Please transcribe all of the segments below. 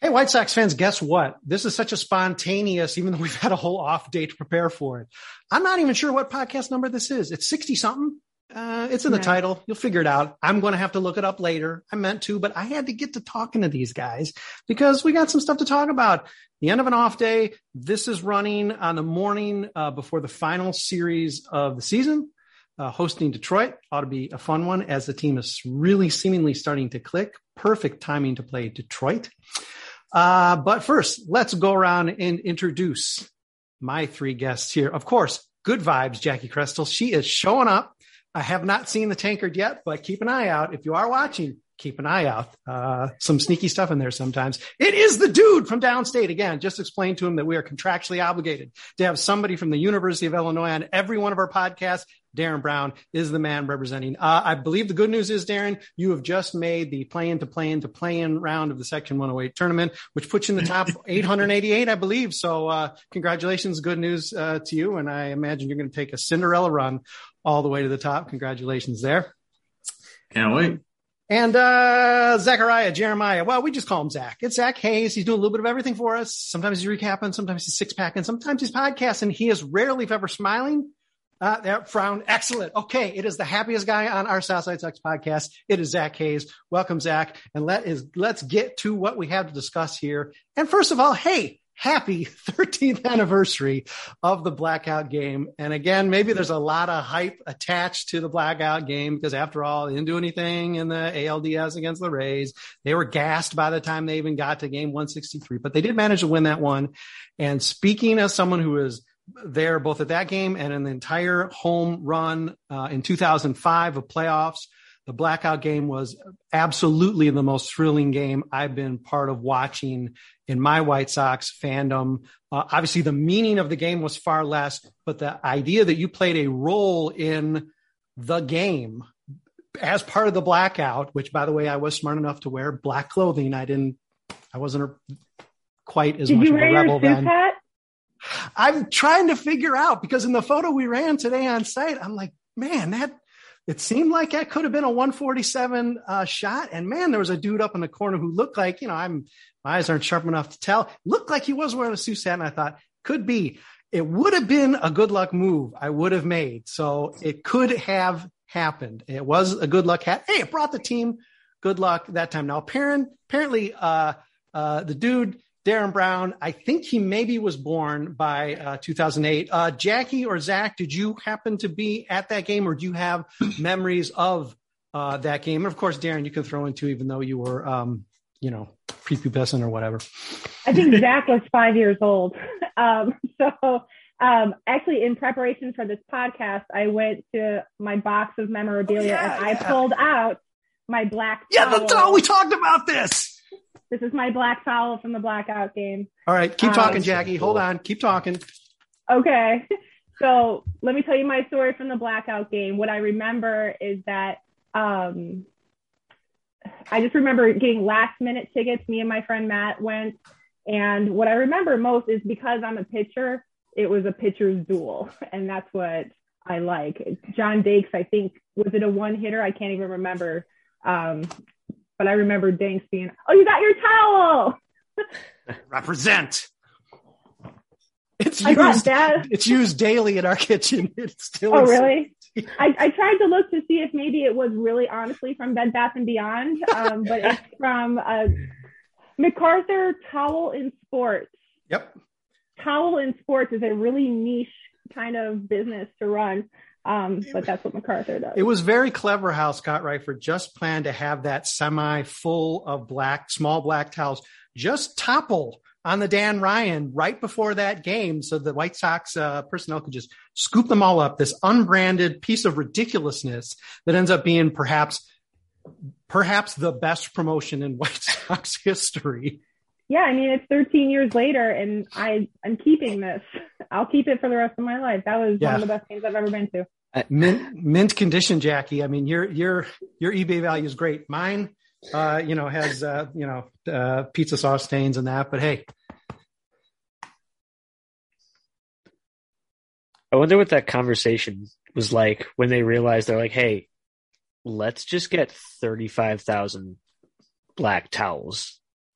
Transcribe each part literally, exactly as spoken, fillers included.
Hey, White Sox fans, guess what? This is such a spontaneous, even though we've had a whole off day to prepare for it. I'm not even sure what podcast number this is. It's sixty something. Uh, it's in the yeah. title. You'll figure it out. I'm going to have to look it up later. I meant to, but I had to get to talking to these guys because we got some stuff to talk about. The end of an off day. This is running on the morning uh, before the final series of the season. Uh, hosting Detroit ought to be a fun one as the team is really seemingly starting to click. Perfect timing to play Detroit. Uh, but first, let's go around and introduce my three guests here. Of course, good vibes, Jackie Crestel. She is showing up. I have not seen the tankard yet, but keep an eye out. If you are watching, keep an eye out. Uh, some sneaky stuff in there sometimes. It is the dude from downstate. Again, just explain to him that we are contractually obligated to have somebody from the University of Illinois on every one of our podcasts. Darren Brown is the man representing. Uh, I believe the good news is, Darren, you have just made the play-in to play-in to play-in round of the Section one oh eight tournament, which puts you in the top eight hundred eighty-eight, I believe. So uh, congratulations. Good news uh, to you. And I imagine you're going to take a Cinderella run all the way to the top. Congratulations there. Can't wait. And uh Zachariah Jeremiah. Well, we just call him Zach. It's Zach Hayes. He's doing a little bit of everything for us. Sometimes he's recapping, sometimes he's six packing, sometimes he's podcasting. He is rarely, if ever, smiling. Uh, that frown. Excellent. Okay. It is the happiest guy on our Southside Sox podcast. It is Zach Hayes. Welcome, Zach. And let is, let's get to what we have to discuss here. And first of all, hey, happy thirteenth anniversary of the blackout game. And again, maybe there's a lot of hype attached to the blackout game because after all, they didn't do anything in the A L D S against the Rays. They were gassed by the time they even got to game one sixty-three, but they did manage to win that one. And speaking as someone who is there both at that game and in the entire home run uh, in two thousand five of playoffs, the blackout game was absolutely the most thrilling game I've been part of watching in my White Sox fandom. Uh, obviously, the meaning of the game was far less, but the idea that you played a role in the game as part of the blackout, which, by the way, I was smart enough to wear black clothing. I didn't, I wasn't a, quite as Did much you of a wear rebel your then. suit hat? I'm trying to figure out because in the photo we ran today on site, I'm like, man, that it seemed like that could have been a one forty-seven uh, shot. And man, there was a dude up in the corner who looked like, you know, I'm my eyes aren't sharp enough to tell. Looked like he was wearing a suit hat, and I thought could be. It would have been a good luck move I would have made. So it could have happened. It was a good luck hat. Hey, it brought the team good luck that time. Now, apparently, apparently uh, uh, the dude. Darren Brown, I think he maybe was born by uh, two thousand eight. Uh, Jackie or Zach, did you happen to be at that game, or do you have memories of uh, that game? And of course, Darren, you can throw in too, even though you were, um, you know, prepubescent or whatever. I think Zach was five years old. Um, so um, actually, in preparation for this podcast, I went to my box of memorabilia oh, yeah, and I yeah. pulled out my black Yeah, towel. the, we talked about this. This is my black towel from the blackout game. All right. Keep talking, um, Jackie. Hold on. Keep talking. Okay. So let me tell you my story from the blackout game. What I remember is that um, I just remember getting last minute tickets. Me and my friend Matt went. And what I remember most is because I'm a pitcher, it was a pitcher's duel. And that's what I like. John Dakes, I think, was it a one hitter? I can't even remember. Um, But I remember Danks being, oh, you got your towel. Represent. It's I used. that. It's used daily in our kitchen. It's still. Oh, really? I, I tried to look to see if maybe it was really honestly from Bed Bath and Beyond, um, but it's from uh, MacArthur Towel in Sports. Yep. Towel in Sports is a really niche kind of business to run. Um, but that's what MacArthur does. It was very clever how Scott Reifert just planned to have that semi full of black, small black towels just topple on the Dan Ryan right before that game. So the White Sox uh, personnel could just scoop them all up. This unbranded piece of ridiculousness that ends up being perhaps, perhaps the best promotion in White Sox history. Yeah. I mean, it's thirteen years later and I, I'm keeping this. I'll keep it for the rest of my life. That was yeah. one of the best games I've ever been to. Mint, mint condition, Jackie. I mean, your your your eBay value is great. Mine, uh, you know, has uh, you know uh, pizza sauce stains and that. But hey, I wonder what that conversation was like when they realized they're like, "Hey, let's just get thirty-five thousand black towels.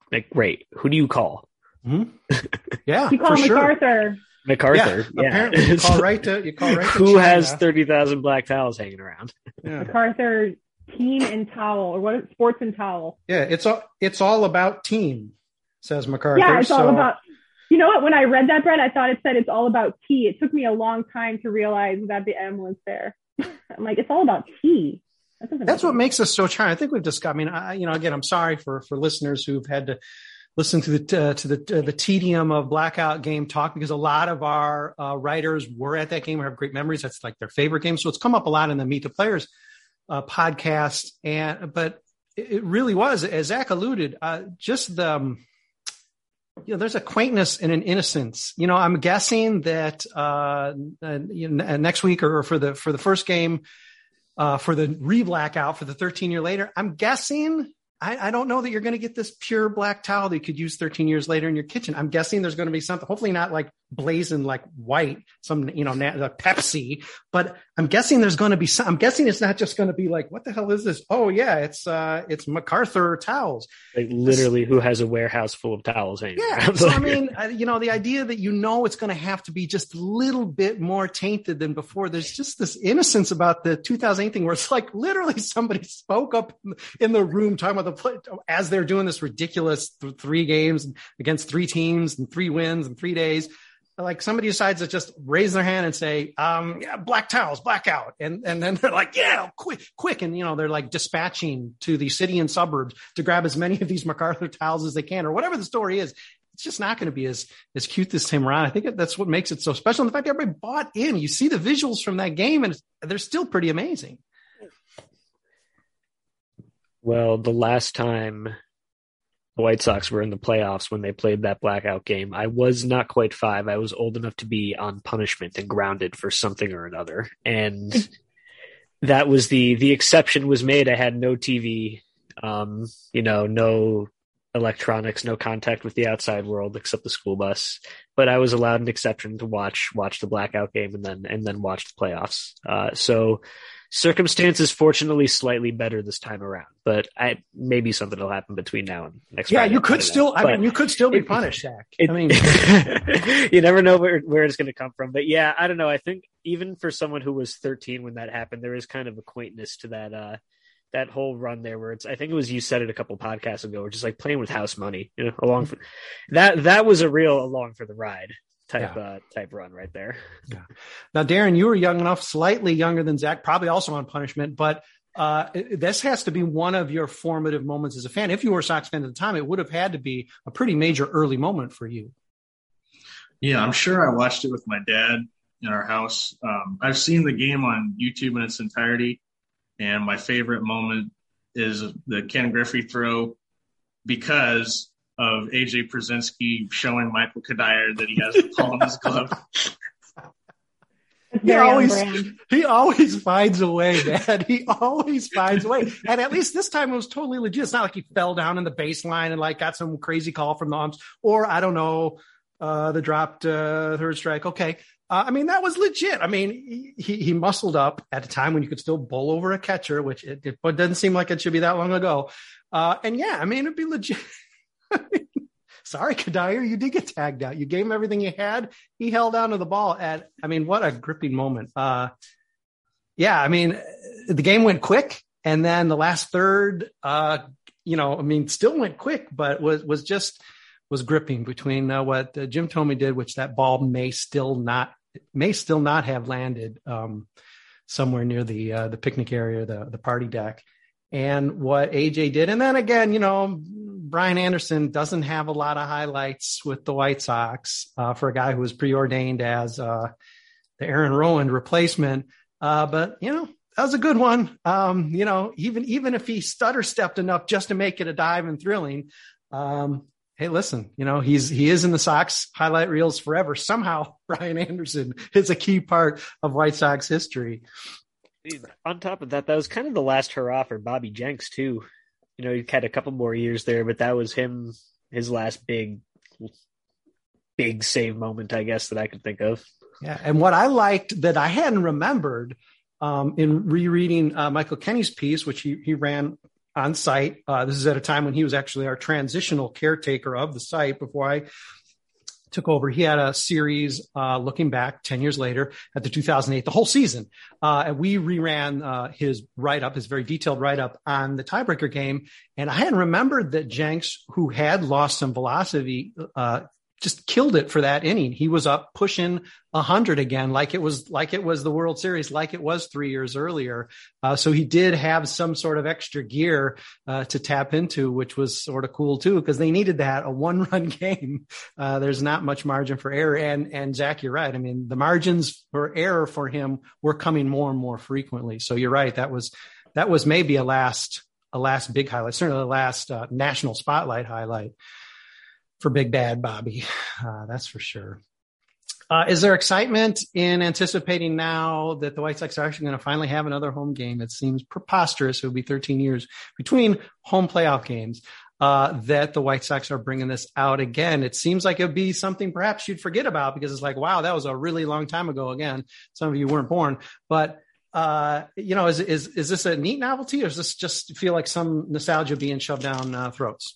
Like, great. Who do you call? Mm-hmm. Yeah, You call for MacArthur. Sure. MacArthur. Yeah, Yeah. apparently you call right to you call right to Who China. has thirty thousand black towels hanging around? Yeah. MacArthur team and towel, or what? Sports and towel. Yeah, it's all it's all about team, says MacArthur. Yeah, it's so, all about. You know what? When I read that, Brett, I thought it said it's all about tea. It took me a long time to realize that the M was there. I'm like, it's all about tea. That doesn't That's make what makes us so charming. I think we've discussed. I mean, I, you know, again, I'm sorry for for listeners who've had to listen to the uh, to the uh, the tedium of blackout game talk, because a lot of our uh, writers were at that game or have great memories. That's like their favorite game. So it's come up a lot in the Meet the Players uh, podcast. And but it really was, as Zach alluded, uh, just the um, you know, there's a quaintness and an innocence. You know, I'm guessing that uh, uh, you know, next week or for the for the first game, uh, for the re-blackout for the thirteen year later, I'm guessing. I, I don't know that you're going to get this pure black towel that you could use thirteen years later in your kitchen. I'm guessing there's going to be something, hopefully not like blazing like white, some, you know, na- like Pepsi, but I'm guessing there's going to be some, I'm guessing it's not just going to be like, what the hell is this? Oh yeah, it's, uh, it's MacArthur towels. Like literally who has a warehouse full of towels hanging Yeah. around. So, I mean, uh, you know, the idea that, you know, it's going to have to be just a little bit more tainted than before. There's just this innocence about the two thousand eight thing where it's like literally somebody spoke up in the room talking about the play as they're doing this ridiculous th- three games against three teams and three wins in three days. Like somebody decides to just raise their hand and say, um, yeah, black towels, blackout. And, and then they're like, yeah, quick, quick. And, you know, they're like dispatching to the city and suburbs to grab as many of these MacArthur towels as they can, or whatever the story is. It's just not going to be as, as cute this time around. I think that's what makes it so special. And the fact that everybody bought in, you see the visuals from that game and they're still pretty amazing. Well, the last time the White Sox were in the playoffs when they played that blackout game, I was not quite five. I was old enough to be on punishment and grounded for something or another. And that was the, the exception was made. I had no T V, um, you know, no electronics, no contact with the outside world except the school bus. But I was allowed an exception to watch, watch the blackout game and then, and then watch the playoffs. Uh, so, circumstances fortunately slightly better this time around, but I maybe something will happen between now and next. Yeah, Friday. you could still. I but mean, you could still be it, punished, Zach. It, I mean, you never know where where it's going to come from. But yeah, I don't know. I think even for someone who was thirteen when that happened, there is kind of a quaintness to that. Uh, that whole run there, where it's. I think it was you said it a couple podcasts ago, which is like playing with house money. You know, along for that. That was a real along for the ride type yeah. uh, type run right there. Yeah. Now, Darren, you were young enough, slightly younger than Zach, probably also on punishment, but uh, this has to be one of your formative moments as a fan. If you were a Sox fan at the time, it would have had to be a pretty major early moment for you. Yeah, I'm sure I watched it with my dad in our house. Um, I've seen the game on YouTube in its entirety, and my favorite moment is the Ken Griffey throw because of A J Przinsky showing Michael Kadire that he has the ball in his glove. He always, he always finds a way, man. He always finds a way. And at least this time it was totally legit. It's not like he fell down in the baseline and like got some crazy call from the umps, or I don't know, uh, the dropped uh, third strike. Okay. Uh, I mean, that was legit. I mean, he, he muscled up at a time when you could still bowl over a catcher, which it, it doesn't seem like it should be that long ago. Uh, and yeah, I mean, it'd be legit. Sorry, Kadire, you did get tagged out. You gave him everything you had. He held on to the ball at, I mean, what a gripping moment. Uh, yeah, I mean, the game went quick. And then the last third, uh, you know, I mean, still went quick, but was, was just, was gripping between uh, what uh, Jim Thome did, which that ball may still not, may still not have landed um, somewhere near the, uh, the picnic area, the, the party deck. And what A J did. And then again, you know, Brian Anderson doesn't have a lot of highlights with the White Sox uh, for a guy who was preordained as uh, the Aaron Rowand replacement. Uh, but, you know, that was a good one. Um, you know, even, even if he stutter stepped enough just to make it a dive and thrilling. Um, hey, listen, you know, he's, he is in the Sox highlight reels forever. Somehow Brian Anderson is a key part of White Sox history. On top of that, that was kind of the last hurrah for Bobby Jenks too. You know, he had a couple more years there, but that was him, his last big, big save moment, I guess, that I could think of. Yeah. And what I liked that I hadn't remembered um, in rereading uh, Michael Kenny's piece, which he, he ran on site. Uh, this is at a time when he was actually our transitional caretaker of the site before I took over. He had a series uh, looking back ten years later at the two thousand eight, the whole season. Uh, and we reran uh, his write-up, his very detailed write-up on the tiebreaker game. And I hadn't remembered that Jenks, who had lost some velocity, uh, just killed it for that inning. He was up pushing a hundred again, like it was, like it was the World Series, like it was three years earlier. Uh, so he did have some sort of extra gear, uh, to tap into, which was sort of cool too, because they needed that, a one run game. Uh, there's not much margin for error. And, and Zach, you're right. I mean, the margins for error for him were coming more and more frequently. So you're right. That was, that was maybe a last, a last big highlight, certainly the last, uh, national spotlight highlight for Big Bad Bobby. Uh, that's for sure. Uh, is there excitement in anticipating now that the White Sox are actually going to finally have another home game? It seems preposterous. It would be thirteen years between home playoff games, uh, that the White Sox are bringing this out again. It seems like it would be something perhaps you'd forget about because it's like, wow, that was a really long time ago. Again, some of you weren't born, but uh, you know, is, is, is this a neat novelty or does this just feel like some nostalgia being shoved down uh, throats?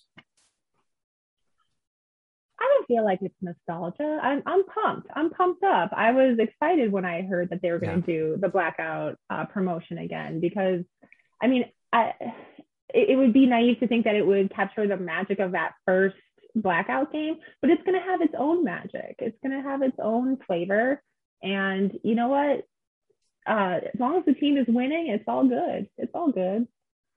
Feel like it's nostalgia. I'm I'm pumped. I'm pumped up. I was excited when I heard that they were going to yeah. do the blackout uh, promotion again because, I mean, I, it, it would be naive to think that it would capture the magic of that first blackout game, but it's going to have its own magic. It's going to have its own flavor, and you know what? Uh, as long as the team is winning, it's all good. It's all good.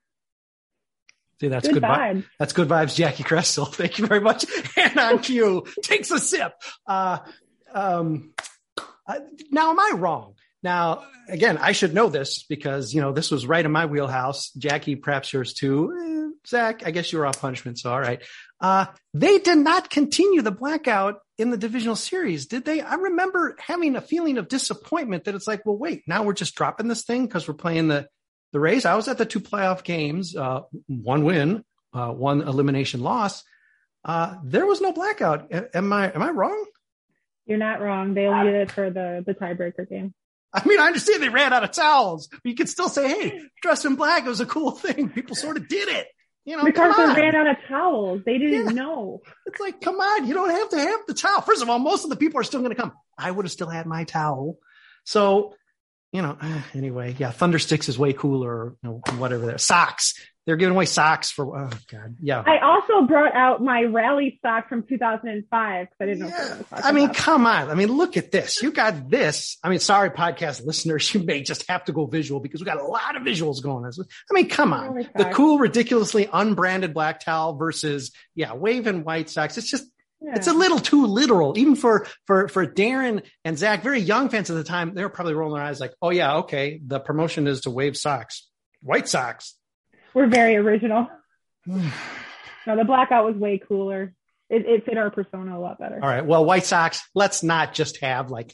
See, that's good, good vibes. That's good vibes, Jackie Crestel. Thank you very much. And on cue, takes a sip. Uh, um, uh, now, am I wrong? Now, again, I should know this because, you know, this was right in my wheelhouse. Jackie, perhaps yours too. Eh, Zach, I guess you were off punishment, so all right. Uh, they did not continue the blackout in the divisional series, did they? I remember having a feeling of disappointment that it's like, well, wait, now we're just dropping this thing because we're playing the The Rays. I was at the two playoff games, uh, one win, uh, one elimination loss. Uh, there was no blackout. Am I, am I wrong? You're not wrong. They only did it for the, the tiebreaker game. I mean, I understand they ran out of towels, but you could still say, hey, dressed in black. It was a cool thing. People sort of did it. You know, MacArthur ran out of towels. They didn't yeah. know. It's like, come on, you don't have to have the towel. First of all, most of the people are still going to come. I would have still had my towel. So, you know, anyway, yeah, Thunder Sticks is way cooler, you know, whatever. They're socks. They're giving away socks for, oh God, yeah. I also brought out my rally sock from two thousand five because I didn't know. Yeah. What I, I mean, come on. I mean, look at this. You got this. I mean, sorry, podcast listeners, you may just have to go visual because we got a lot of visuals going on. I mean, come on. Oh, the cool, ridiculously unbranded black towel versus, yeah, waving white socks. It's just, yeah. It's a little too literal, even for, for, for Darren and Zach, very young fans at the time. They were probably rolling their eyes like, oh yeah, okay. The promotion is to wave socks, white socks. We're very original. No, the blackout was way cooler. It, it fit our persona a lot better. All right. Well, White Sox, let's not just have like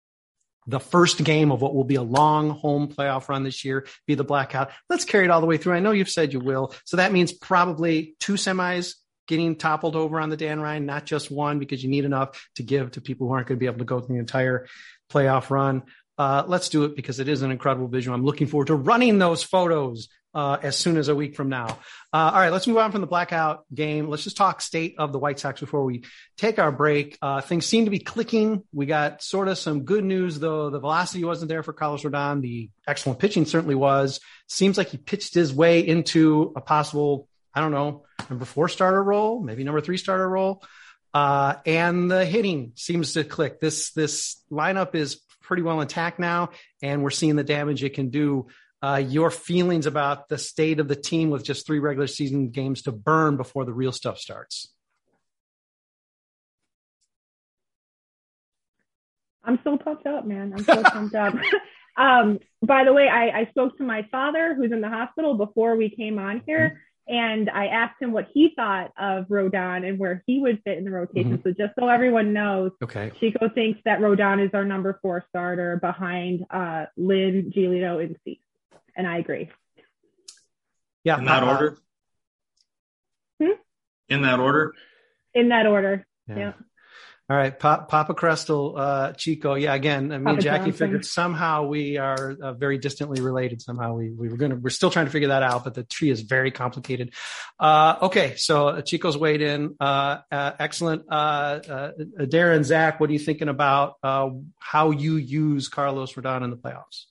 the first game of what will be a long home playoff run this year be the blackout. Let's carry it all the way through. I know you've said you will. So that means probably two semis getting toppled over on the Dan Ryan, not just one, because you need enough to give to people who aren't going to be able to go through the entire playoff run. Uh, let's do it because it is an incredible visual. I'm looking forward to running those photos uh, as soon as a week from now. Uh, all right, let's move on from the blackout game. Let's just talk state of the White Sox before we take our break. Uh, things seem to be clicking. We got sort of some good news, though. The velocity wasn't there for Carlos Rodon. The excellent pitching certainly was. Seems like he pitched his way into a possible, I don't know, number four starter role, maybe number three starter role. Uh, and the hitting seems to click. This, this lineup is pretty well intact now, and we're seeing the damage it can do. Uh, your feelings about the state of the team with just three regular season games to burn before the real stuff starts. I'm so pumped up, man. I'm so pumped up. Um, by the way, I, I spoke to my father who's in the hospital before we came on here. Mm-hmm. And I asked him what he thought of Rodon and where he would fit in the rotation. Mm-hmm. So just so everyone knows, okay. Chico thinks that Rodon is our number four starter behind uh, Lynn, Giolito, and Cease. And I agree. Yeah. In that uh, order? Hmm? In that order? In that order, yeah. yeah. All right, pa- Papa Crestel, uh, Chico. Yeah, again, me Papa and Jackie Johnson. figured somehow we are uh, very distantly related. Somehow we we were gonna we're still trying to figure that out, but the tree is very complicated. Uh, okay, so uh, Chico's weighed in. Uh, uh, excellent. Uh, uh, Darren, Zach, what are you thinking about uh, how you use Carlos Rodon in the playoffs?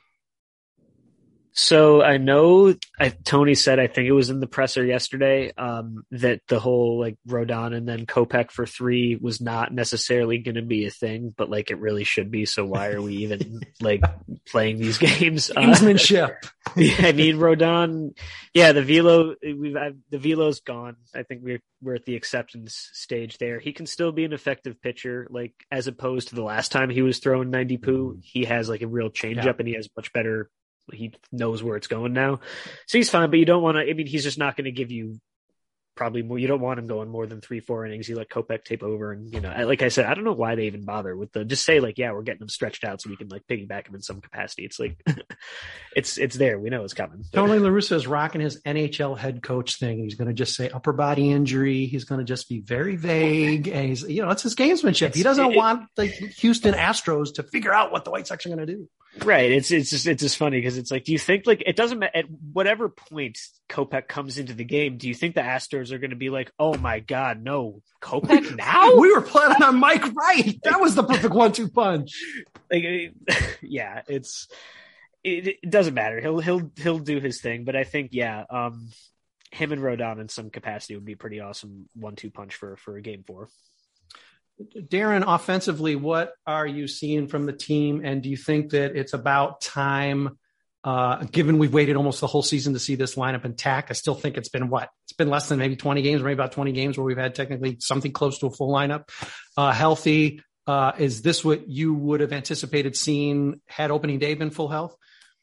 So I know I, Tony said, I think it was in the presser yesterday, um, that the whole like Rodon and then Kopech for three was not necessarily going to be a thing, but like it really should be. So why are we even like playing these games? Gamesmanship. Uh, yeah, I mean Rodon. Yeah, the velo, we've I've, the velo's gone. I think we're we're at the acceptance stage there. He can still be an effective pitcher, like as opposed to the last time he was throwing ninety poo. He has like a real changeup, yeah. and he has much better. He knows where it's going now. So he's fine, but you don't want to, I mean, he's just not going to give you probably more. You don't want him going more than three, four innings. You let Kopech tape over. And, you know, like I said, I don't know why they even bother with the, just say like, yeah, we're getting him stretched out so we can like piggyback him in some capacity. It's like, it's, it's there. We know it's coming. Tony La Russa is rocking his N H L head coach thing. He's going to just say upper body injury. He's going to just be very vague. And he's, you know, it's his gamesmanship. It's, he doesn't it, want the Houston Astros to figure out what the White Sox are going to do. Right. It's it's just it's just funny because it's like, do you think like it doesn't matter at whatever point Kopech comes into the game? Do you think the Astros are going to be like, oh my God, no, Kopech now? We were planning on Mike Wright. That was the perfect one-two punch. Like, yeah, it's it, it doesn't matter. He'll he'll he'll do his thing, but I think yeah, um, him and Rodon in some capacity would be pretty awesome one-two punch for for a game four. Darren, offensively, what are you seeing from the team? And do you think that it's about time, uh, given we've waited almost the whole season to see this lineup intact? I still think it's been what? It's been less than maybe twenty games, maybe about twenty games where we've had technically something close to a full lineup, uh, healthy. Uh, is this what you would have anticipated seeing had opening day been full health?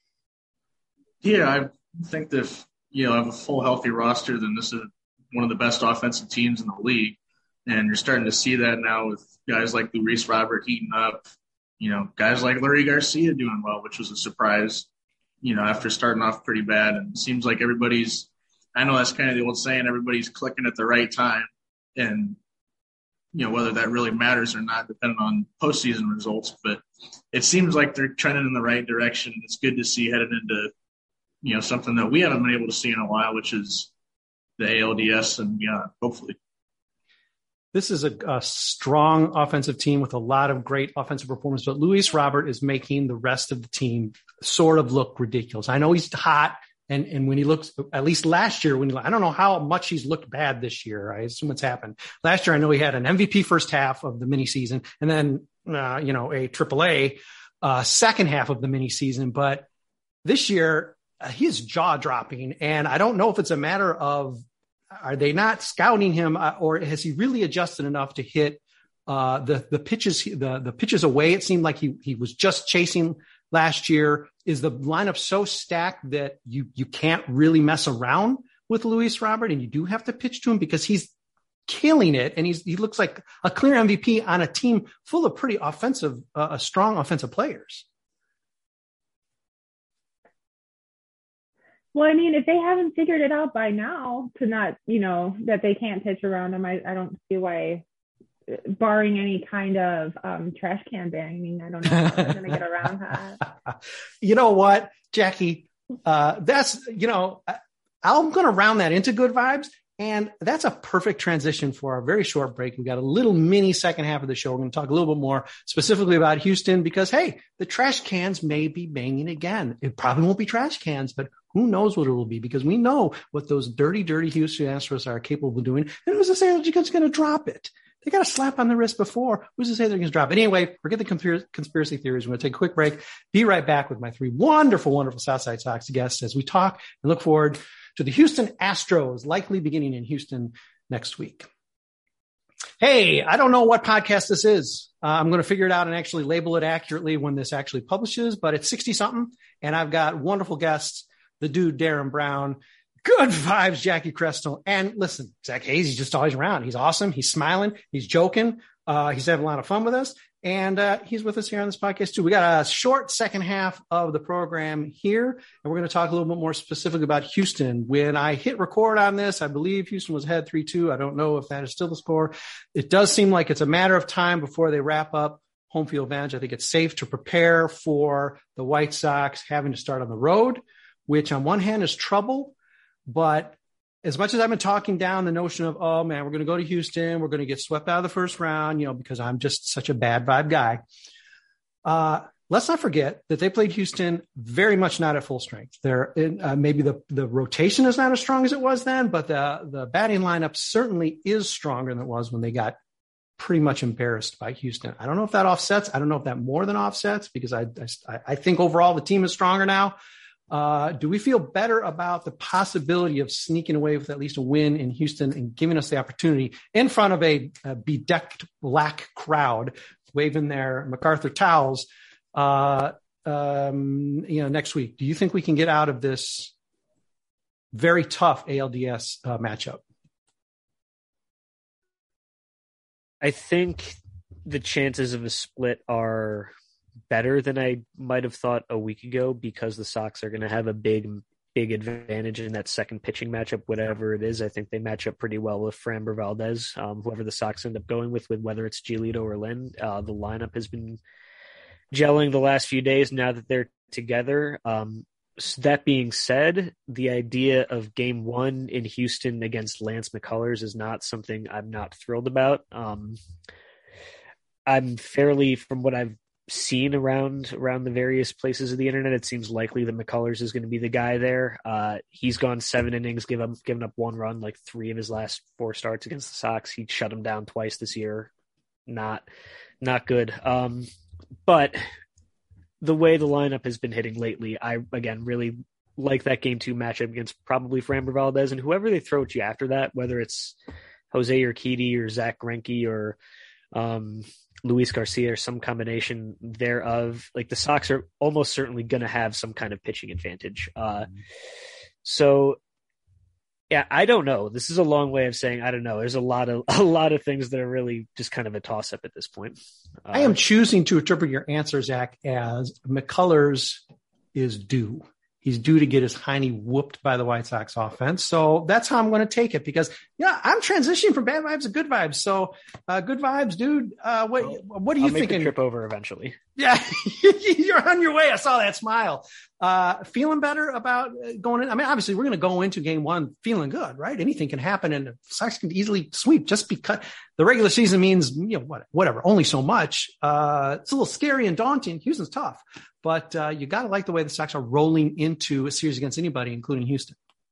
Yeah, I think that if you know, have a full healthy roster, then this is one of the best offensive teams in the league. And you're starting to see that now with guys like Luis Robert heating up, you know, guys like Larry Garcia doing well, which was a surprise, you know, after starting off pretty bad. And it seems like everybody's, I know that's kind of the old saying, everybody's clicking at the right time. And, you know, whether that really matters or not, depending on postseason results. But it seems like they're trending in the right direction. It's good to see headed into, you know, something that we haven't been able to see in a while, which is the A L D S and beyond, hopefully. This is a, a strong offensive team with a lot of great offensive performance, but Luis Robert is making the rest of the team sort of look ridiculous. I know he's hot, and, and when he looks, at least last year, when he, I don't know how much he's looked bad this year. I assume it's happened. Last year, I know he had an M V P first half of the mini season, and then uh, you know a triple A uh, second half of the mini season. But this year, uh, he is jaw dropping, and I don't know if it's a matter of are they not scouting him, uh, or has he really adjusted enough to hit uh, the the pitches the the pitches away? It seemed like he he was just chasing last year. Is the lineup so stacked that you you can't really mess around with Luis Robert, and you do have to pitch to him because he's killing it, and he's he looks like a clear M V P on a team full of pretty offensive, uh, strong offensive players. Well, I mean, if they haven't figured it out by now to not, you know, that they can't pitch around them, I, I don't see why, barring any kind of um, trash can bang. I mean, I don't know how they're going to get around that. You know what, Jackie? Uh, that's, you know, I'm going to round that into good vibes. And that's a perfect transition for our very short break. We got a little mini second half of the show. We're going to talk a little bit more specifically about Houston because, hey, the trash cans may be banging again. It probably won't be trash cans, but who knows what it will be because we know what those dirty, dirty Houston Astros are capable of doing. And who's to say they're just going to drop it? They got a slap on the wrist before. Who's to say they're going to drop it? Anyway, forget the conspiracy theories. We're going to take a quick break. Be right back with my three wonderful, wonderful Southside Sox guests as we talk and look forward to the Houston Astros, likely beginning in Houston next week. Hey, I don't know what podcast this is. Uh, I'm going to figure it out and actually label it accurately when this actually publishes, but it's sixty something. And I've got wonderful guests, the dude, Darren Brown, good vibes, Jackie Crestel. And listen, Zach Hayes, he's just always around. He's awesome. He's smiling. He's joking. Uh, he's having a lot of fun with us. And uh, he's with us here on this podcast, too. We got a short second half of the program here, and we're going to talk a little bit more specifically about Houston. When I hit record on this, I believe Houston was ahead three two. I don't know if that is still the score. It does seem like it's a matter of time before they wrap up home field advantage. I think it's safe to prepare for the White Sox having to start on the road, which on one hand is trouble, but as much as I've been talking down the notion of, oh man, we're going to go to Houston, we're going to get swept out of the first round, you know, because I'm just such a bad vibe guy. Uh, let's not forget that they played Houston very much not at full strength. They're in, uh, maybe the, the rotation is not as strong as it was then, but the, the batting lineup certainly is stronger than it was when they got pretty much embarrassed by Houston. I don't know if that offsets. I don't know if that more than offsets, because I, I, I think overall the team is stronger now. Uh, do we feel better about the possibility of sneaking away with at least a win in Houston and giving us the opportunity in front of a, a bedecked black crowd waving their MacArthur towels, uh, um, you know, next week? Do you think we can get out of this very tough A L D S uh, matchup? I think the chances of a split are better than I might have thought a week ago, because the Sox are going to have a big, big advantage in that second pitching matchup, whatever it is. I think they match up pretty well with Framber Valdez, um, whoever the Sox end up going with, with whether it's Giolito or Lynn. Uh, the lineup has been gelling the last few days now that they're together. Um, so that being said, the idea of game one in Houston against Lance McCullers is not something I'm not thrilled about. Um, I'm fairly, from what I've seen around around the various places of the internet, it seems likely that McCullers is going to be the guy there. Uh, he's gone seven innings, give up, given up one run, like three of his last four starts against the Sox. He shut him down twice this year. Not, not good. Um, but the way the lineup has been hitting lately, I, again, really like that game two matchup against probably Framber Valdez, and whoever they throw at you after that, whether it's Jose Urquidy or Zach Greinke or um, Luis Garcia or some combination thereof. Like, the Sox are almost certainly going to have some kind of pitching advantage. Uh, mm-hmm. So, yeah, I don't know. This is a long way of saying I don't know. There's a lot of a lot of things that are really just kind of a toss up at this point. Uh, I am choosing to interpret your answer, Zach, as McCullers is due. He's due to get his hiney whooped by the White Sox offense. So that's how I'm going to take it, because, yeah, I'm transitioning from bad vibes to good vibes. So uh, good vibes, dude. Uh, what well, what are you I'll make thinking? The trip over eventually. Yeah, you're on your way. I saw that smile. Uh, feeling better about going in. I mean, obviously, we're going to go into game one feeling good, right? Anything can happen, and the Sox can easily sweep just because the regular season means, you know, what, whatever, only so much. Uh, it's a little scary and daunting. Houston's tough, but uh, you got to like the way the Sox are rolling into a series against anybody, including Houston.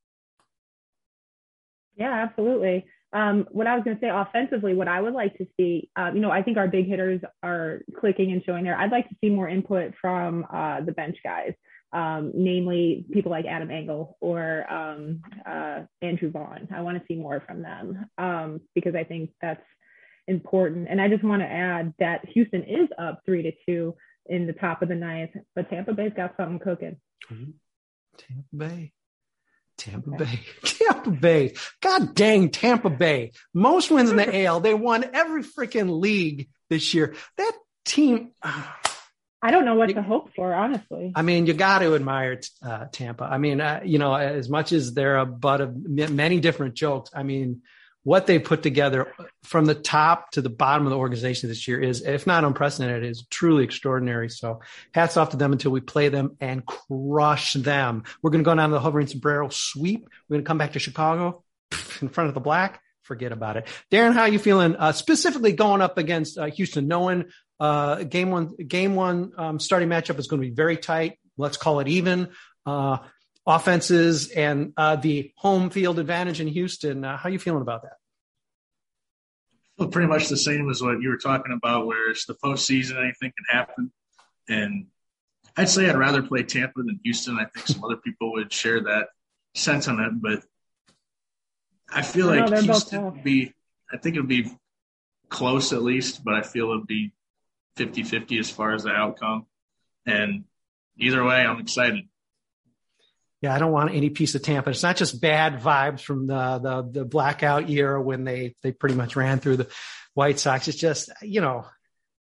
Yeah, absolutely. Um, what I was going to say offensively, what I would like to see, um, you know, I think our big hitters are clicking and showing there. I'd like to see more input from uh, the bench guys, um, namely people like Adam Engel or um, uh, Andrew Vaughn. I want to see more from them um, because I think that's important. And I just want to add that Houston is up three to two in the top of the ninth, but Tampa Bay's got something cooking. Tampa Bay. Tampa okay. Bay. Tampa Bay. God dang Tampa Bay. Most wins in the A L. They won every freaking league this year. That team. I don't know what to hope for, honestly. I mean, you got to admire uh, Tampa. I mean, uh, you know, as much as they're a butt of many different jokes, I mean, what they put together from the top to the bottom of the organization this year is, if not unprecedented, is truly extraordinary. So hats off to them until we play them and crush them. We're going to go down to the hovering sombrero sweep. We're going to come back to Chicago in front of the black. Forget about it. Darren, how are you feeling? Uh, specifically going up against uh, Houston, knowing uh, game one, game one um, starting matchup is going to be very tight. Let's call it even. Uh, offenses and uh, the home field advantage in Houston. Uh, how are you feeling about that? Well, pretty much the same as what you were talking about, where it's the postseason, anything can happen. And I'd say I'd rather play Tampa than Houston. I think some other people would share that sentiment, but I feel like no, Houston would be – I think it would be close at least, but I feel it would be fifty-fifty as far as the outcome. And either way, I'm excited. Yeah, I don't want any piece of Tampa. It's not just bad vibes from the the, the blackout year when they, they pretty much ran through the White Sox. It's just, you know,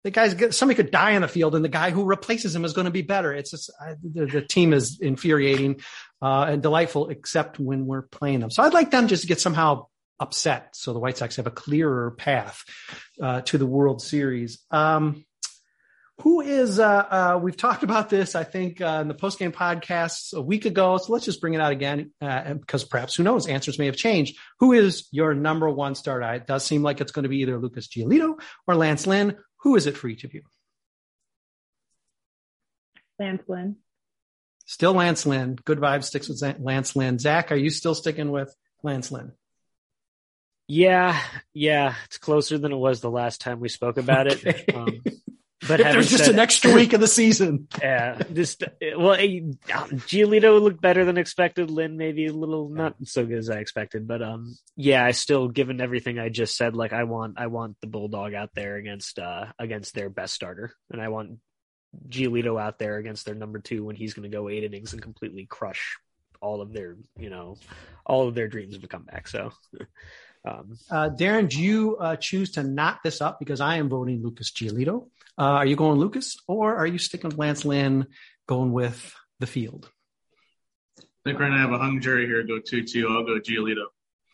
the guy's somebody could die on the field, and the guy who replaces him is going to be better. It's just I, the, the team is infuriating uh, and delightful, except when we're playing them. So I'd like them just to get somehow upset, so the White Sox have a clearer path uh, to the World Series. Um, who is? Uh, uh, we've talked about this, I think, uh, in the postgame podcasts a week ago. So let's just bring it out again, uh, because perhaps, who knows, answers may have changed. Who is your number one starter? It does seem like it's going to be either Lucas Giolito or Lance Lynn. Who is it for each of you? Lance Lynn. Still Lance Lynn. Good Vibes sticks with Lance Lynn. Zach, are you still sticking with Lance Lynn? Yeah, yeah. It's closer than it was the last time we spoke about okay. it. Um, But if there's just said, an extra week of the season. Yeah. Just, well, Giolito looked better than expected. Lynn maybe a little not so good as I expected. But um, yeah, I still, given everything I just said, like I want I want the Bulldog out there against uh against their best starter. And I want Giolito out there against their number two when he's going to go eight innings and completely crush all of their, you know, all of their dreams of a comeback. So um, uh, Darren, do you uh, choose to knot this up? Because I am voting Lucas Giolito. Uh, are you going Lucas, or are you sticking with Lance Lynn, going with the field? I think we're going to have a hung jury here. Go two two. I'll go Giolito.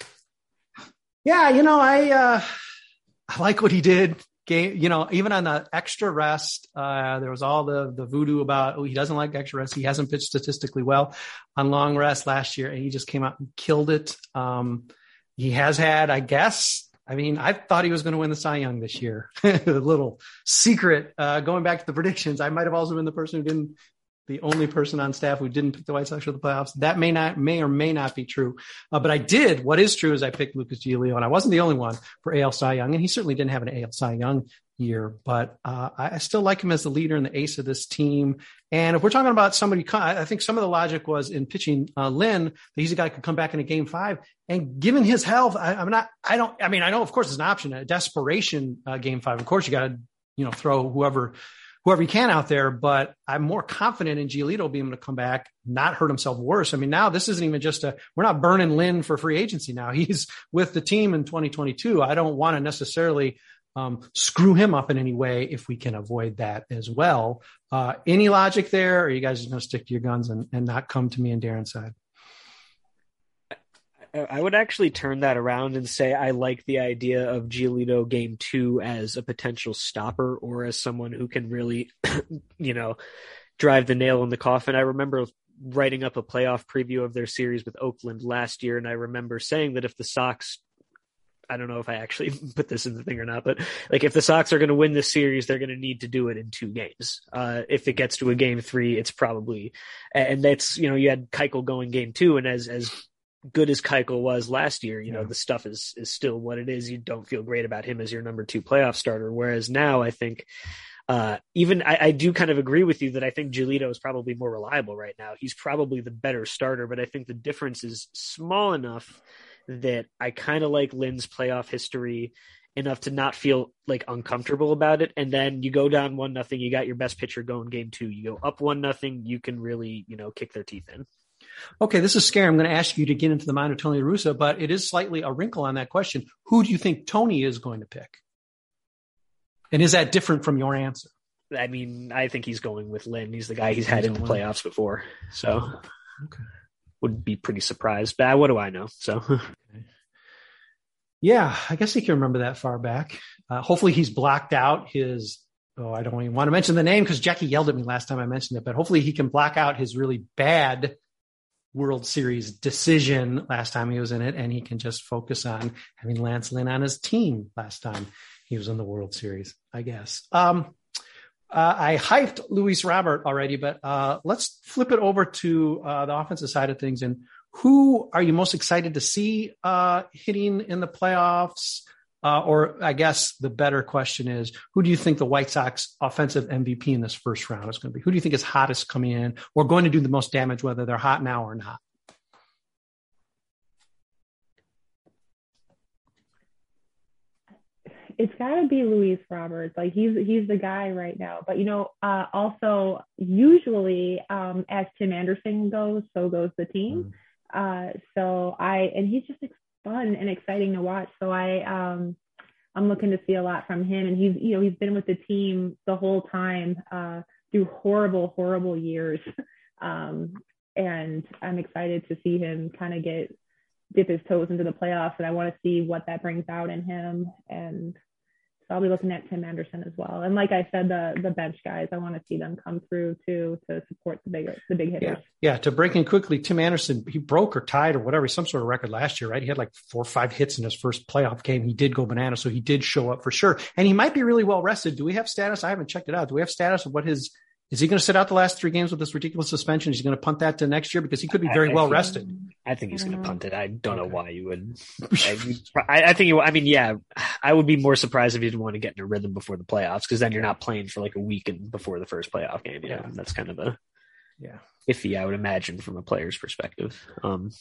Yeah, you know, I uh, I like what he did. Game, you know, even on the extra rest, uh, there was all the the voodoo about, oh, he doesn't like extra rest. He hasn't pitched statistically well on long rest last year, and he just came out and killed it. Um, he has had, I guess, I mean, I thought he was going to win the Cy Young this year. A little secret, uh, going back to the predictions. I might have also been the person who didn't, the only person on staff who didn't pick the White Sox for the playoffs. That may not, may or may not be true. Uh, but I did. What is true is I picked Lucas Giolito, and I wasn't the only one for A L Cy Young, and he certainly didn't have an A L Cy Young year, but uh, I still like him as the leader and the ace of this team. And if we're talking about somebody, I think some of the logic was in pitching uh, Lynn, that he's a guy who could come back in a game five. And given his health, I, I'm not, I don't, I mean, I know, of course, it's an option, a desperation uh, game five. Of course, you got to, you know, throw whoever, whoever you can out there, but I'm more confident in Giolito being able to come back, not hurt himself worse. I mean, now this isn't even just a, we're not burning Lynn for free agency now. He's with the team in twenty twenty-two. I don't want to necessarily Um, screw him up in any way if we can avoid that as well. Uh, any logic there, or are you guys just going to stick to your guns and, and not come to me and Darren's side? I would actually turn that around and say I like the idea of Giolito game two as a potential stopper or as someone who can really, you know, drive the nail in the coffin. I remember writing up a playoff preview of their series with Oakland last year, and I remember saying that if the Sox, I don't know if I actually put this in the thing or not, but like if the Sox are going to win this series, they're going to need to do it in two games. Uh, if it gets to a game three, it's probably, and that's, you know, you had Keuchel going game two, and as, as good as Keuchel was last year, you know, yeah. the stuff is, is still what it is. You don't feel great about him as your number two playoff starter. Whereas now I think, uh, even I, I do kind of agree with you that I think Giolito is probably more reliable right now. He's probably the better starter, but I think the difference is small enough that I kind of like Lynn's playoff history enough to not feel like uncomfortable about it. And then you go down one nothing, you got your best pitcher going game two. You go up one nothing, you can really, you know, kick their teeth in. Okay, this is scary. I'm going to ask you to get into the mind of Tony La Russa, but it is slightly a wrinkle on that question. Who do you think Tony is going to pick? And is that different from your answer? I mean, I think he's going with Lynn. He's the guy he's had in the playoffs before. So okay. Would be pretty surprised. But what do I know? So, yeah, I guess he can remember that far back. Uh, hopefully he's blocked out his, oh, I don't even want to mention the name because Jackie yelled at me last time I mentioned it, but hopefully he can block out his really bad World Series decision last time he was in it, and he can just focus on having Lance Lynn on his team last time he was in the World Series, I guess. Um, Uh, I hyped Luis Robert already, but uh, let's flip it over to uh, the offensive side of things. And who are you most excited to see uh, hitting in the playoffs? Uh, or I guess the better question is, who do you think the White Sox offensive M V P in this first round is going to be? Who do you think is hottest coming in or going to do the most damage, whether they're hot now or not? It's got to be Luis Roberts. Like he's he's the guy right now. But you know, uh, also usually um, as Tim Anderson goes, so goes the team. Mm. Uh, so I and he's just fun and exciting to watch. So I um, I'm looking to see a lot from him. And he's, you know, he's been with the team the whole time uh, through horrible, horrible years. Um, and I'm excited to see him kind of get, dip his toes into the playoffs. And I want to see what that brings out in him. And so I'll be looking at Tim Anderson as well. And like I said, the the bench guys, I want to see them come through too to support the big the big hitters. Yeah. yeah, to break in quickly, Tim Anderson, he broke or tied or whatever, some sort of record last year, right? He had like four or five hits in his first playoff game. He did go banana, so he did show up for sure. And he might be really well rested. Do we have status? I haven't checked it out. Do we have status of what his is he going to sit out the last three games with this ridiculous suspension? Is he going to punt that to next year? Because he could be very I, well I think, rested. I think he's going to punt it. I don't okay. know why you would. I, I think, you, I mean, yeah, I would be more surprised if you didn't want to get in a rhythm before the playoffs, because then you're not playing for like a week and before the first playoff game. You know, yeah. That's kind of a yeah. iffy, I would imagine, from a player's perspective. Um,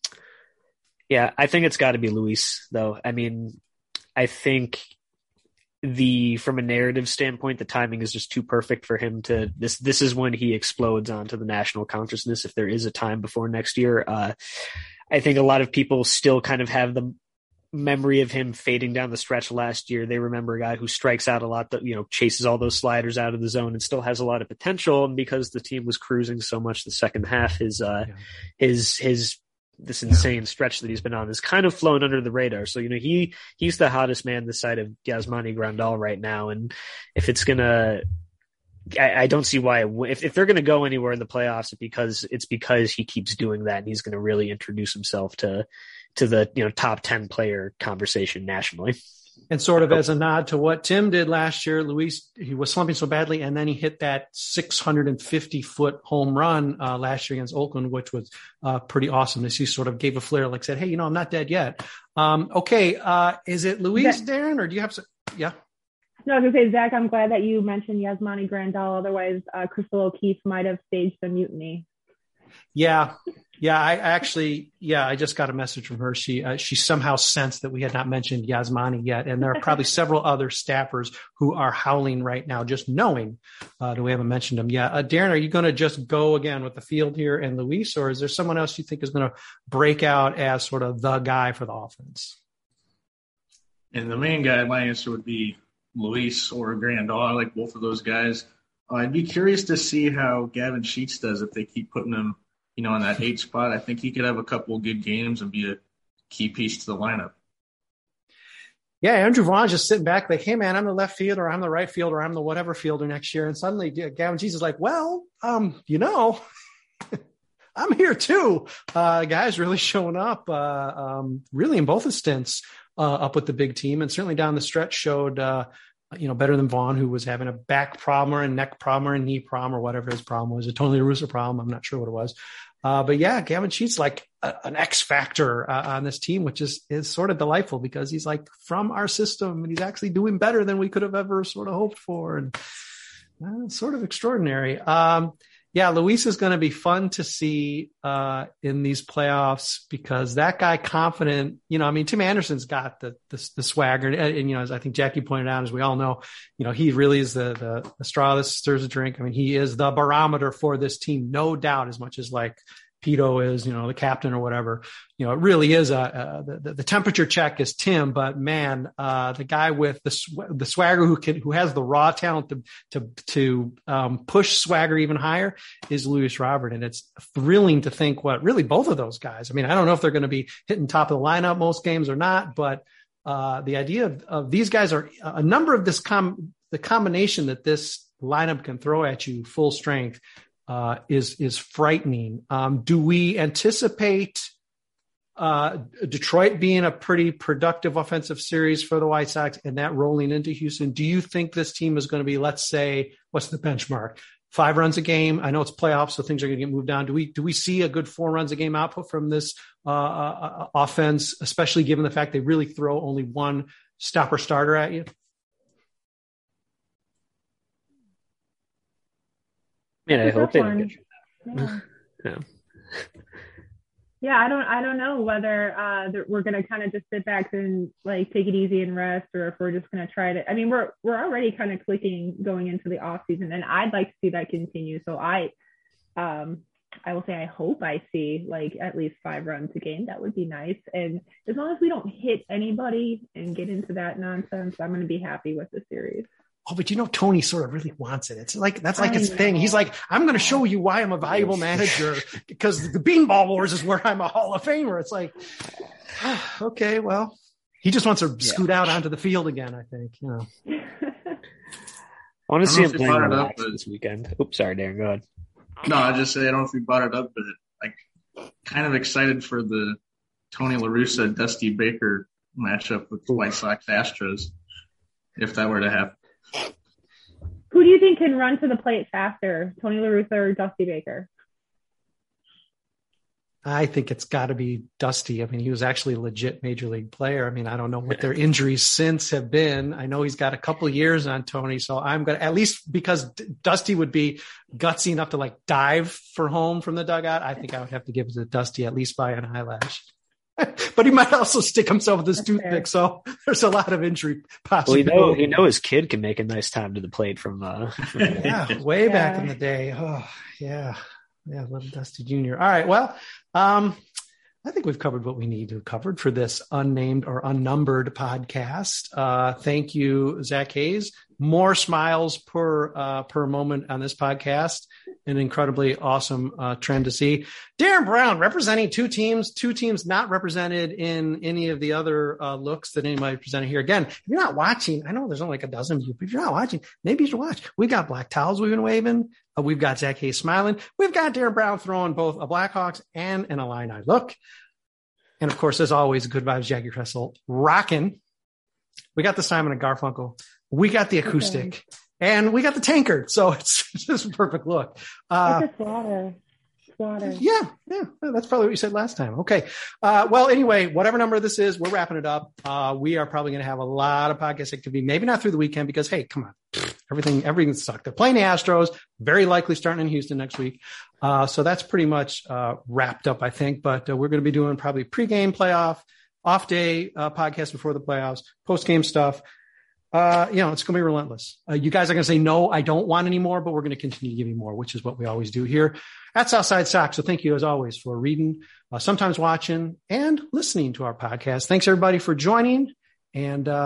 yeah, I think it's got to be Luis, though. I mean, I think the from a narrative standpoint, the timing is just too perfect for him to this. This is when he explodes onto the national consciousness. If there is a time before next year, uh, I think a lot of people still kind of have the memory of him fading down the stretch last year. They remember a guy who strikes out a lot, that, you know, chases all those sliders out of the zone and still has a lot of potential. And because the team was cruising so much the second half, his uh, yeah. his his this insane stretch that he's been on has kind of flown under the radar. So, you know, he, he's the hottest man this side of Yasmani Grandal right now. And if it's going to, I don't see why, if, if they're going to go anywhere in the playoffs, because it's because he keeps doing that and he's going to really introduce himself to, to the, you know, top ten player conversation nationally. And sort of as a nod to what Tim did last year, Luis, he was slumping so badly, and then he hit that six hundred fifty foot home run uh, last year against Oakland, which was uh, pretty awesome. As he sort of gave a flare, like said, hey, you know, I'm not dead yet. Um, okay. Uh, is it Luis, Zach, Darren, or do you have some? Yeah. No, I was going to say, Zach, I'm glad that you mentioned Yasmani Grandal. Otherwise, uh, Crystal O'Keefe might have staged a mutiny. Yeah. Yeah, I actually, yeah, I just got a message from her. She uh, she somehow sensed that we had not mentioned Yasmani yet, and there are probably several other staffers who are howling right now, just knowing uh, that we haven't mentioned them yet. Uh, Darren, are you going to just go again with the field here and Luis, or is there someone else you think is going to break out as sort of the guy for the offense? And the main guy, my answer would be Luis or Grandal. I like both of those guys. Uh, I'd be curious to see how Gavin Sheets does if they keep putting him, you know, on that eight spot. I think he could have a couple of good games and be a key piece to the lineup. Yeah, Andrew Vaughn's just sitting back like, hey, man, I'm the left fielder, I'm the right fielder, I'm the whatever fielder next year. And suddenly Gavin Sheets is like, well, um, you know, I'm here too. Uh, guys really showing up, uh, um, really in both his stints uh, up with the big team, and certainly down the stretch showed, uh, you know, better than Vaughn, who was having a back problem or a neck problem or a knee problem or whatever his problem was, a Tony La Russa problem. I'm not sure what it was. Uh, but yeah, Gavin Sheets like a, an X factor uh, on this team, which is, is sort of delightful because he's like from our system and he's actually doing better than we could have ever sort of hoped for. And uh, sort of extraordinary. Um, yeah, Luis is going to be fun to see uh, in these playoffs because that guy confident, you know, I mean, Tim Anderson's got the, the, the swagger. And, and, you know, as I think Jackie pointed out, as we all know, you know, he really is the, the, the straw that stirs the drink. I mean, he is the barometer for this team, no doubt, as much as like Pito is, you know, the captain or whatever. You know, it really is a, a the, the temperature check is Tim, but man, uh, the guy with the sw- the swagger who can who has the raw talent to to to um, push swagger even higher is Luis Robert, and it's thrilling to think what really both of those guys. I mean, I don't know if they're going to be hitting top of the lineup most games or not, but uh, the idea of, of these guys are a number of this com the combination that this lineup can throw at you full strength. Uh, is is frightening. Um, do we anticipate uh, Detroit being a pretty productive offensive series for the White Sox and that rolling into Houston? Do you think this team is going to be, let's say, what's the benchmark? Five runs a game. I know it's playoffs, so things are going to get moved down. Do we do we see a good four runs a game output from this uh, uh, offense, especially given the fact they really throw only one stopper starter at you? Yeah, I hope they don't get yeah. yeah. yeah, I don't, I don't know whether uh, we're going to kind of just sit back and like take it easy and rest, or if we're just going to try to. I mean, we're we're already kind of clicking going into the off season, and I'd like to see that continue. So I, um, I will say I hope I see like at least five runs a game. That would be nice. And as long as we don't hit anybody and get into that nonsense, I'm going to be happy with the series. Oh, but you know, Tony sort of really wants it. It's like, that's like I his know. thing. He's like, I'm going to show you why I'm a valuable manager because the Beanball Wars is where I'm a Hall of Famer. It's like, okay, well, he just wants to yeah. scoot out onto the field again, I think, you know. I want to see him playing it up, but... this weekend. Oops, sorry, Darren, go ahead. No, I just say I don't know if we brought it up, but like kind of excited for the Tony La Russa Dusty Baker matchup with the White Sox Astros, if that were to happen. Who do you think can run to the plate faster, Tony La Russa or Dusty Baker? I think it's got to be Dusty. I mean, he was actually a legit major league player. I mean, I don't know what their injuries since have been. I know he's got a couple years on Tony, so I'm going to, at least because Dusty would be gutsy enough to like dive for home from the dugout, I think I would have to give it to Dusty at least by an eyelash. But he might also stick himself with his toothpick, so there's a lot of injury possibility. Well, you know, you know his kid can make a nice time to the plate from, uh, from yeah, way yeah. back in the day. Oh, yeah. Yeah, little Dusty Junior All right, well, um, I think we've covered what we need to have covered for this unnamed or unnumbered podcast. Uh, thank you, Zach Hayes. More smiles per uh, per moment on this podcast. An incredibly awesome uh, trend to see. Darren Brown representing two teams, two teams not represented in any of the other uh, looks that anybody presented here. Again, if you're not watching, I know there's only like a dozen of you, but if you're not watching, maybe you should watch. We've got black towels we've been waving. Uh, we've got Zach Hayes smiling. We've got Darren Brown throwing both a Blackhawks and an Illini look. And of course, as always, good vibes, Jackie Kressel rocking. We got the Simon and Garfunkel. We got the acoustic. Okay. And we got the tankard, so it's just a perfect look. Uh, it's a slaughter. Slaughter. Yeah, yeah, that's probably what you said last time. Okay. Uh, well, anyway, whatever number this is, we're wrapping it up. Uh, we are probably going to have a lot of podcast activity, maybe not through the weekend because, hey, come on. Everything, everything sucked. They're playing the Astros, very likely starting in Houston next week. Uh, so that's pretty much uh, wrapped up, I think. But uh, we're going to be doing probably pregame playoff, off day uh, podcast before the playoffs, post game stuff. Uh, you know, it's going to be relentless. Uh, you guys are going to say, no, I don't want any more, but we're going to continue to give you more, which is what we always do here at Southside Sox. So thank you as always for reading, uh, sometimes watching and listening to our podcast. Thanks everybody for joining. And, uh,